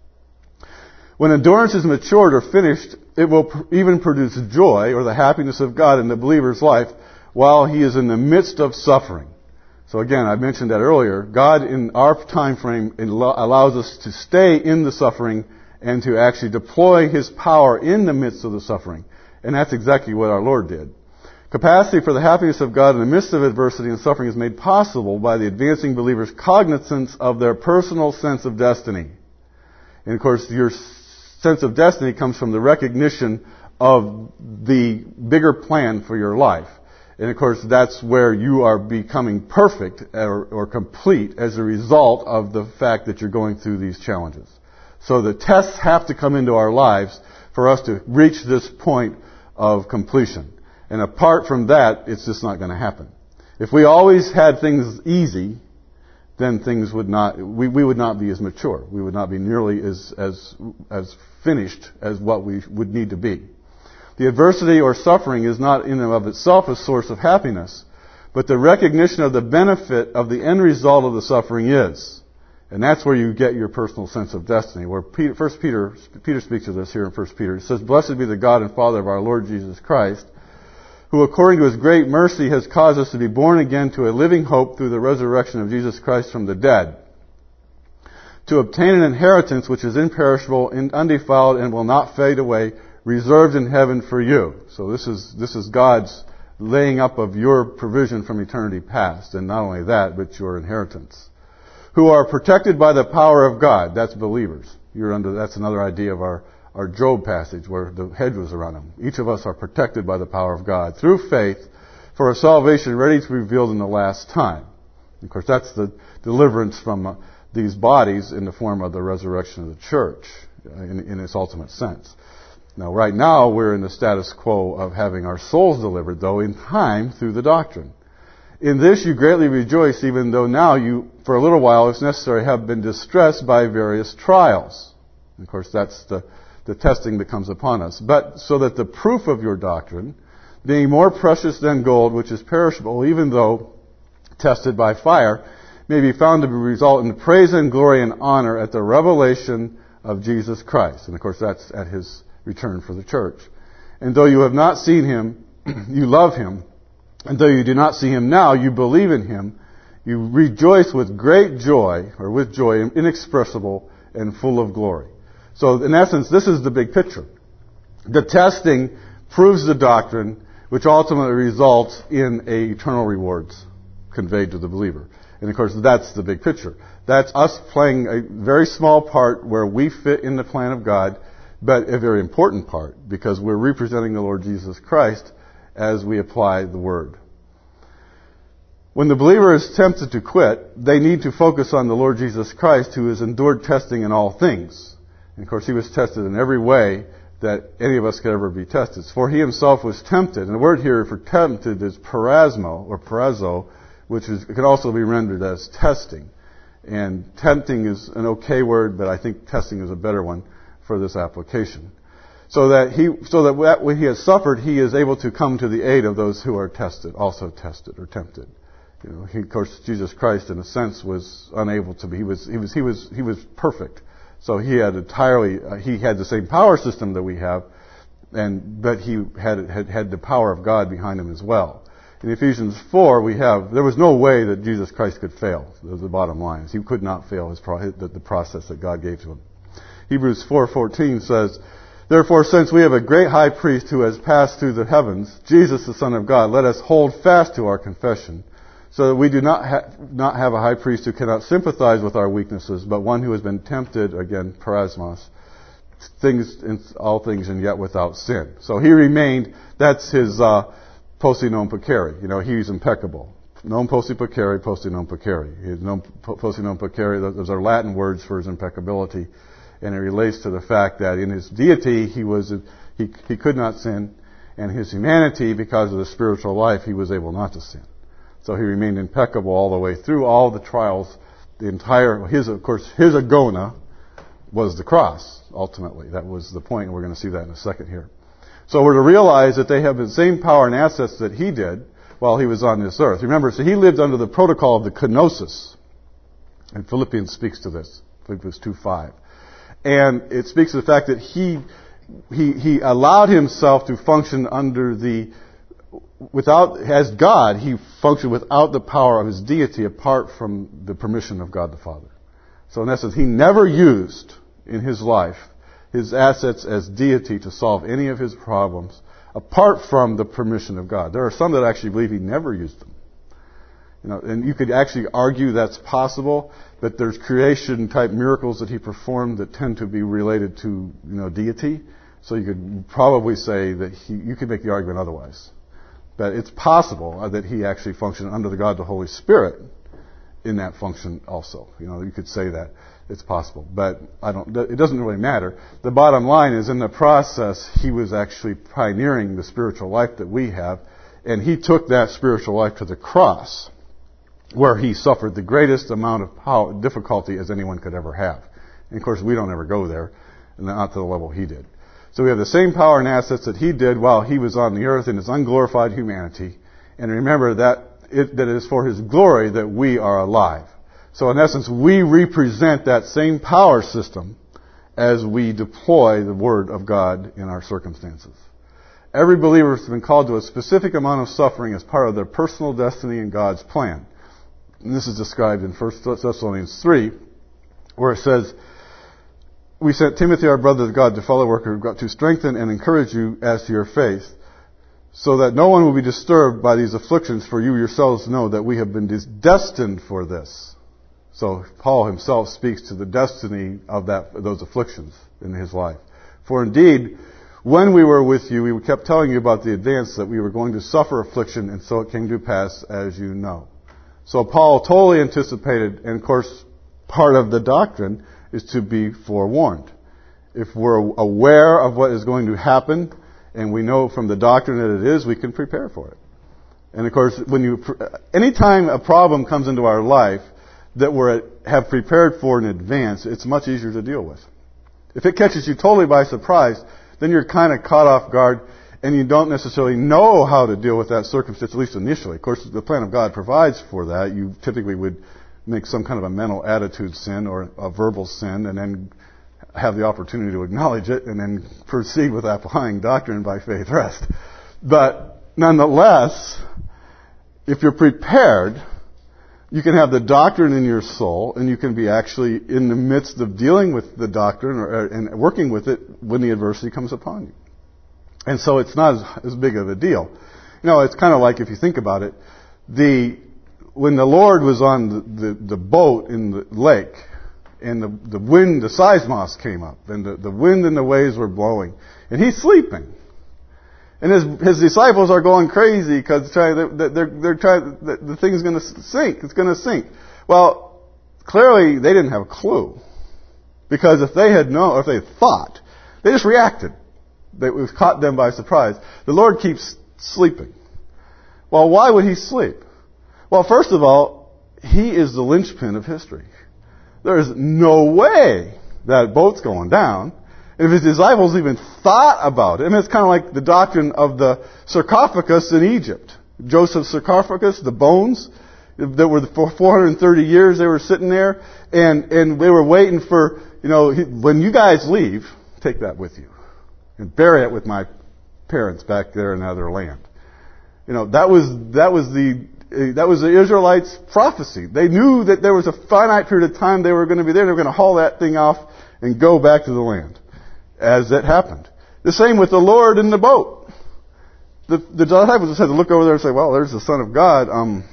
When endurance is matured or finished, it will even produce joy, or the happiness of God in the believer's life, while he is in the midst of suffering. So again, I mentioned that earlier. God, in our time frame, allows us to stay in the suffering and to actually deploy His power in the midst of the suffering. And that's exactly what our Lord did. Capacity for the happiness of God in the midst of adversity and suffering is made possible by the advancing believer's cognizance of their personal sense of destiny. And of course, your sense of destiny comes from the recognition of the bigger plan for your life. And of course, that's where you are becoming perfect or complete as a result of the fact that you're going through these challenges. So the tests have to come into our lives for us to reach this point of completion. And apart from that, it's just not going to happen. If we always had things easy, then we would not be as mature. We would not be nearly as finished as what we would need to be. The adversity or suffering is not in and of itself a source of happiness, but the recognition of the benefit of the end result of the suffering is. And that's where you get your personal sense of destiny. Where Peter speaks of this here in 1 Peter. It says, "Blessed be the God and Father of our Lord Jesus Christ, who according to His great mercy has caused us to be born again to a living hope through the resurrection of Jesus Christ from the dead, to obtain an inheritance which is imperishable, undefiled, and will not fade away, reserved in heaven for you." So this is God's laying up of your provision from eternity past, and not only that, but your inheritance. Who are protected by the power of God. That's believers. That's another idea of our Job passage where the hedge was around them. Each of us are protected by the power of God through faith for a salvation ready to be revealed in the last time. Of course, that's the deliverance from these bodies in the form of the resurrection of the church in its ultimate sense. Now, right now, we're in the status quo of having our souls delivered, though, in time through the doctrine. In this you greatly rejoice, even though now you, for a little while, if necessary, have been distressed by various trials. And of course, that's the testing that comes upon us. But so that the proof of your doctrine, being more precious than gold, which is perishable, even though tested by fire, may be found to result in praise and glory and honor at the revelation of Jesus Christ. And of course, that's at His return for the church. And though you have not seen Him, you love Him. And though you do not see Him now, you believe in Him. You rejoice with great joy, or with joy inexpressible and full of glory. So in essence, this is the big picture. The testing proves the doctrine, which ultimately results in eternal rewards conveyed to the believer. And of course, that's the big picture. That's us playing a very small part where we fit in the plan of God, but a very important part, because we're representing the Lord Jesus Christ as we apply the Word. When the believer is tempted to quit, they need to focus on the Lord Jesus Christ, who has endured testing in all things. And of course, He was tested in every way that any of us could ever be tested. For He Himself was tempted. And the word here for tempted is parasmo, or parazo, which can also be rendered as testing. And tempting is an okay word, but I think testing is a better one for this application. So that when He has suffered, He is able to come to the aid of those who are tested, also tested or tempted. You know, of course, Jesus Christ, in a sense, was unable to be. He was perfect. So He had He had the same power system that we have, but He had the power of God behind Him as well. In Ephesians 4, there was no way that Jesus Christ could fail. That's the bottom line. He could not fail the process that God gave to Him. Hebrews 4:14 says, "Therefore, since we have a great high priest who has passed through the heavens, Jesus the Son of God, let us hold fast to our confession, so that we do not have a high priest who cannot sympathize with our weaknesses, but one who has been tempted," again, parasmos, all things and yet without sin. So He remained, that's His posse non pecare. You know, He's impeccable. Non posse pecare, posse non pecare. Posse non pecare, those are Latin words for His impeccability. And it relates to the fact that in His deity, He could not sin, and His humanity, because of the spiritual life, He was able not to sin. So He remained impeccable all the way through all the trials. His agona was the cross, ultimately. That was the point, and we're going to see that in a second here. So we're to realize that they have the same power and assets that He did while He was on this earth. Remember, so He lived under the protocol of the kenosis. And Philippians speaks to this. Philippians 2:5. And it speaks to the fact that He allowed Himself to function as God. He functioned without the power of His deity, apart from the permission of God the Father. So in essence, He never used in His life His assets as deity to solve any of His problems, apart from the permission of God. There are some that actually believe He never used them. You know, and you could actually argue that's possible, but there's creation-type miracles that He performed that tend to be related to, deity. So you could probably say that you could make the argument otherwise. But it's possible that He actually functioned under the God, the Holy Spirit, in that function also. You could say that. It's possible. But it doesn't really matter. The bottom line is, in the process, He was actually pioneering the spiritual life that we have, and He took that spiritual life to the cross, where He suffered the greatest amount of difficulty as anyone could ever have. And of course, we don't ever go there, and not to the level He did. So we have the same power and assets that He did while He was on the earth in His unglorified humanity. And remember that it is for His glory that we are alive. So in essence, we represent that same power system as we deploy the Word of God in our circumstances. Every believer has been called to a specific amount of suffering as part of their personal destiny and God's plan. And this is described in 1 Thessalonians 3, where it says, "We sent Timothy, our brother of God, to fellow worker, to strengthen and encourage you as to your faith, so that no one will be disturbed by these afflictions, for you yourselves know that we have been destined for this." So Paul himself speaks to the destiny of those afflictions in his life. "For indeed, when we were with you, we kept telling you about the advance that we were going to suffer affliction, and so it came to pass, as you know." So Paul totally anticipated, and of course, part of the doctrine is to be forewarned. If we're aware of what is going to happen, and we know from the doctrine that it is, we can prepare for it. And of course, anytime a problem comes into our life that have prepared for in advance, it's much easier to deal with. If it catches you totally by surprise, then you're kind of caught off guard and you don't necessarily know how to deal with that circumstance, at least initially. Of course, the plan of God provides for that. You typically would make some kind of a mental attitude sin or a verbal sin and then have the opportunity to acknowledge it and then proceed with applying doctrine by faith rest. But nonetheless, if you're prepared, you can have the doctrine in your soul, and you can be actually in the midst of dealing with the doctrine and working with it when the adversity comes upon you. And so it's not as big of a deal. It's kind of like, if you think about it, when the Lord was on the boat in the lake, and the wind, the seismos came up, and the wind and the waves were blowing, and he's sleeping. And his disciples are going crazy because they're trying. The thing's going to sink. It's going to sink. Well, clearly they didn't have a clue, because if they had known, or if they had thought, they just reacted. It caught them by surprise. The Lord keeps sleeping. Well, why would he sleep? Well, first of all, he is the linchpin of history. There is no way that boat's going down. And if his disciples even thought about it, it's kind of like the doctrine of the sarcophagus in Egypt. Joseph's sarcophagus, the bones that were for 430 years they were sitting there, and they were waiting for, when you guys leave, take that with you and bury it with my parents back there in another land. That was the Israelites' prophecy. They knew that there was a finite period of time they were going to be there. They were going to haul that thing off and go back to the land. As that happened. The same with the Lord in the boat. The disciples just had to look over there and say, well, there's the Son of God.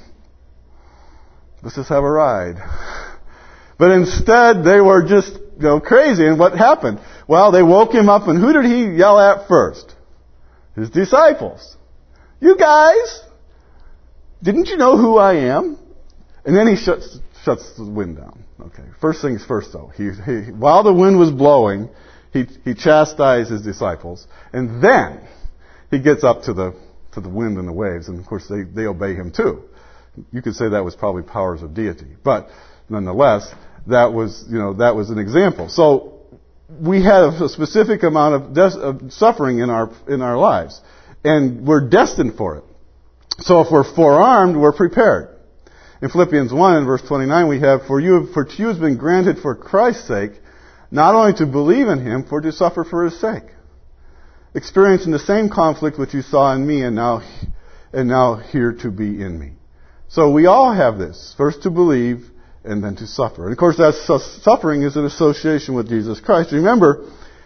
Let's just have a ride. But instead, they were just crazy. And what happened? Well, they woke him up, and who did he yell at first? His disciples. You guys, didn't you know who I am? And then he shuts the wind down. Okay. First things first, though. While the wind was blowing, he chastised his disciples, and then he gets up to the wind and the waves, and of course they obey him too. You could say that was probably powers of deity, but nonetheless, that was an example. So we have a specific amount of suffering in our lives, and we're destined for it. So if we're forearmed, we're prepared. In Philippians 1 and verse 29, we have, For to you has been granted for Christ's sake, not only to believe in him, for to suffer for his sake, experiencing the same conflict which you saw in me and now here to be in me. So we all have this, first to believe and then to suffer. And of course that suffering is an association with Jesus Christ. Remember,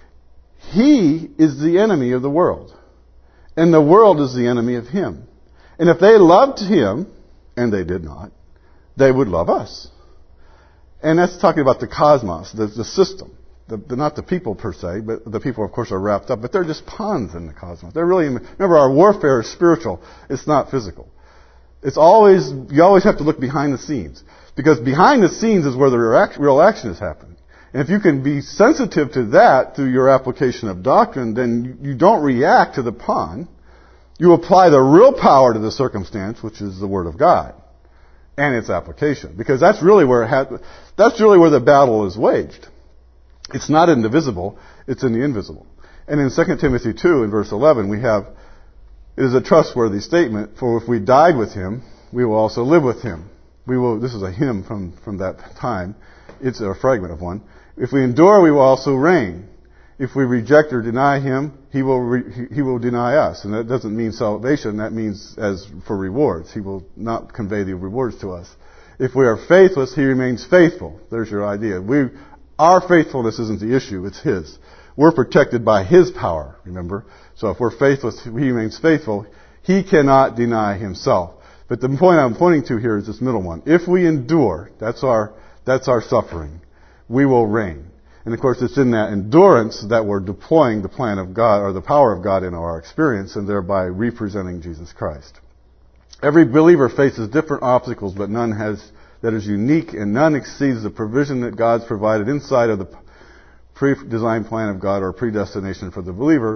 he is the enemy of the world, and the world is the enemy of him. And if they loved him, and they did not, they would love us. And that's talking about the cosmos, the system. Not the people per se, but the people, of course, are wrapped up. But they're just pawns in the cosmos. Remember, our warfare is spiritual. It's not physical. You always have to look behind the scenes. Because behind the scenes is where the real action is happening. And if you can be sensitive to that through your application of doctrine, then you don't react to the pawn. You apply the real power to the circumstance, which is the Word of God, and its application. Because that's really where the battle is waged. It's not in the visible, it's in the invisible. And in 2 Timothy 2, in verse 11, we have, it is a trustworthy statement, for if we died with him, we will also live with him. This is a hymn from that time. It's a fragment of one. If we endure, we will also reign. If we reject or deny him, he will deny us. And that doesn't mean salvation. That means as for rewards. He will not convey the rewards to us. If we are faithless, he remains faithful. There's your idea. Our faithfulness isn't the issue. It's his. We're protected by his power, remember? So if we're faithless, he remains faithful. He cannot deny himself. But the point I'm pointing to here is this middle one. If we endure, that's our suffering, we will reign. And of course, it's in that endurance that we're deploying the plan of God, or the power of God in our experience, and thereby representing Jesus Christ. Every believer faces different obstacles, but none that is unique, and none exceeds the provision that God's provided inside of the pre-designed plan of God, or predestination for the believer,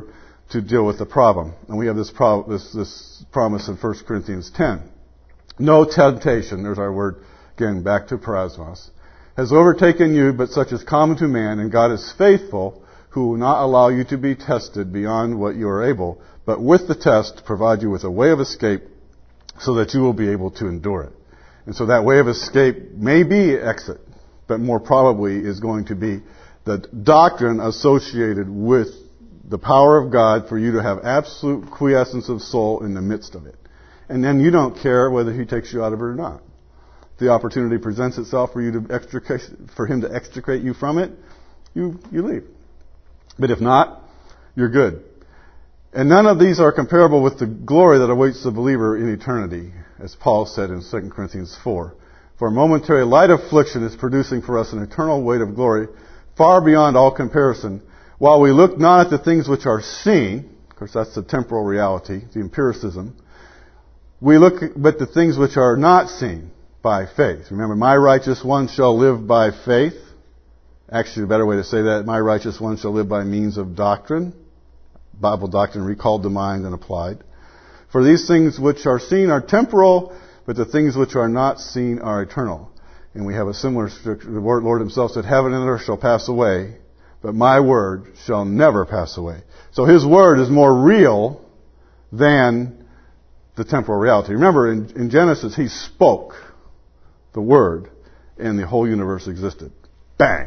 to deal with the problem. And we have this promise in 1 Corinthians 10. No temptation, there's our word again, back to parasmos, has overtaken you, but such is common to man, and God is faithful, who will not allow you to be tested beyond what you are able, but with the test provide you with a way of escape so that you will be able to endure it. And so that way of escape may be exit, but more probably is going to be the doctrine associated with the power of God for you to have absolute quiescence of soul in the midst of it. And then you don't care whether He takes you out of it or not. If the opportunity presents itself for Him to extricate you from it, you leave. But if not, you're good. And none of these are comparable with the glory that awaits the believer in eternity, as Paul said in 2 Corinthians 4. For a momentary light affliction is producing for us an eternal weight of glory, far beyond all comparison, while we look not at the things which are seen, of course that's the temporal reality, the empiricism, we look at the things which are not seen by faith. Remember, my righteous one shall live by faith. Actually, a better way to say that, my righteous one shall live by means of doctrine. Bible doctrine recalled to mind and applied. For these things which are seen are temporal, but the things which are not seen are eternal. And we have a similar scripture. The Lord Himself said, heaven and earth shall pass away, but my word shall never pass away. So His word is more real than the temporal reality. Remember, in Genesis, He spoke the word, and the whole universe existed. Bang!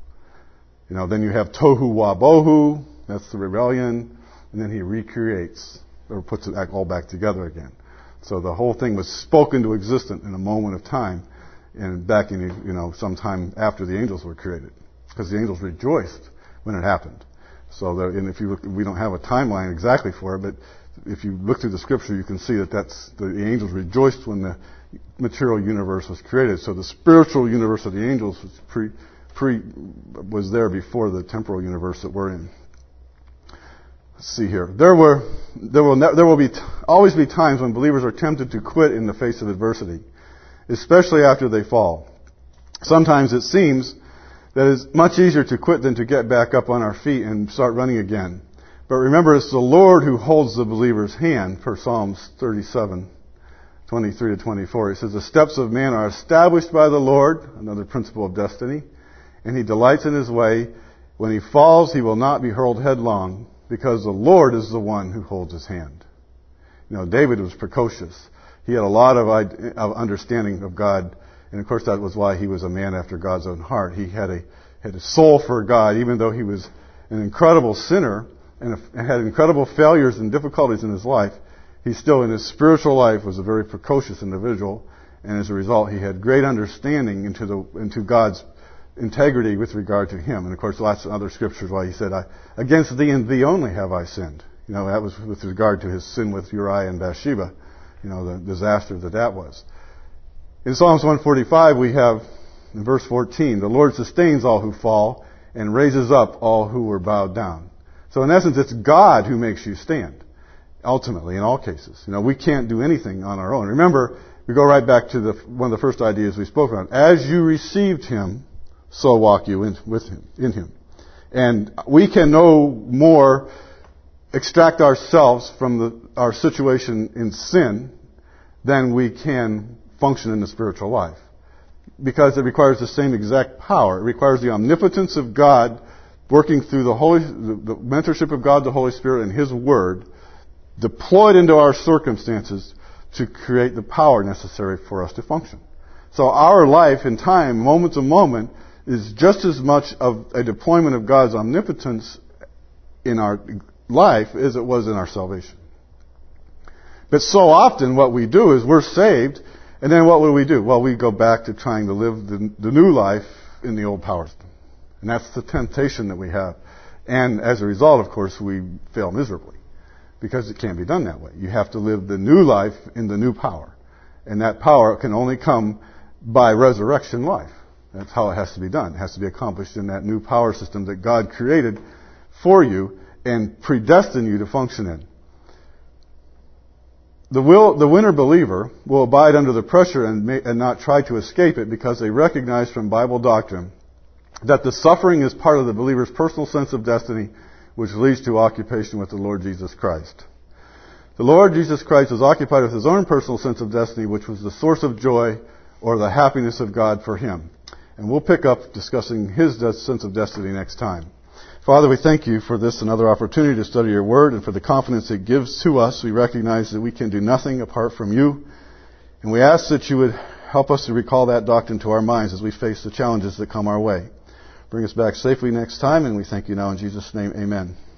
Then you have tohu wabohu, that's the rebellion, and then He recreates, or puts it all back together again. So the whole thing was spoken to existence in a moment of time, and back in, sometime after the angels were created. Because the angels rejoiced when it happened. So, and if you look, we don't have a timeline exactly for it, but if you look through the scripture, you can see that the angels rejoiced when the material universe was created. So the spiritual universe of the angels was there before the temporal universe that we're in. Let's see here. There will always be times when believers are tempted to quit in the face of adversity, especially after they fall. Sometimes it seems that it's much easier to quit than to get back up on our feet and start running again. But remember, it's the Lord who holds the believer's hand, per Psalms 37, 23 to 24. He says, the steps of man are established by the Lord, another principle of destiny, and He delights in His way. When he falls, he will not be hurled headlong, because the Lord is the one who holds his hand. David was precocious. He had a lot of understanding of God, and of course that was why he was a man after God's own heart. He had a soul for God, even though he was an incredible sinner and had incredible failures and difficulties in his life. He still, in his spiritual life, was a very precocious individual, and as a result, he had great understanding into God's integrity with regard to Him. And of course, lots of other scriptures why he said, against Thee and Thee only have I sinned. That was with regard to his sin with Uriah and Bathsheba, the disaster that was. In Psalms 145, we have, in verse 14, the Lord sustains all who fall and raises up all who are bowed down. So in essence, it's God who makes you stand, ultimately, in all cases. We can't do anything on our own. Remember, we go right back to one of the first ideas we spoke on. As you received Him, so walk you in Him. And we can no more extract ourselves from our situation in sin than we can function in the spiritual life. Because it requires the same exact power. It requires the omnipotence of God working through the mentorship of God, the Holy Spirit, and His Word, deployed into our circumstances to create the power necessary for us to function. So our life in time, moment to moment, is just as much of a deployment of God's omnipotence in our life as it was in our salvation. But so often what we do is we're saved, and then what we do? Well, we go back to trying to live the new life in the old power system. And that's the temptation that we have. And as a result, of course, we fail miserably. Because it can't be done that way. You have to live the new life in the new power. And that power can only come by resurrection life. That's how it has to be done. It has to be accomplished in that new power system that God created for you and predestined you to function in. The winner believer will abide under the pressure and not try to escape it, because they recognize from Bible doctrine that the suffering is part of the believer's personal sense of destiny, which leads to occupation with the Lord Jesus Christ. The Lord Jesus Christ was occupied with his own personal sense of destiny, which was the source of joy or the happiness of God for him. And we'll pick up discussing his sense of destiny next time. Father, we thank you for this another opportunity to study your word and for the confidence it gives to us. We recognize that we can do nothing apart from you. And we ask that you would help us to recall that doctrine to our minds as we face the challenges that come our way. Bring us back safely next time, and we thank you now in Jesus' name. Amen.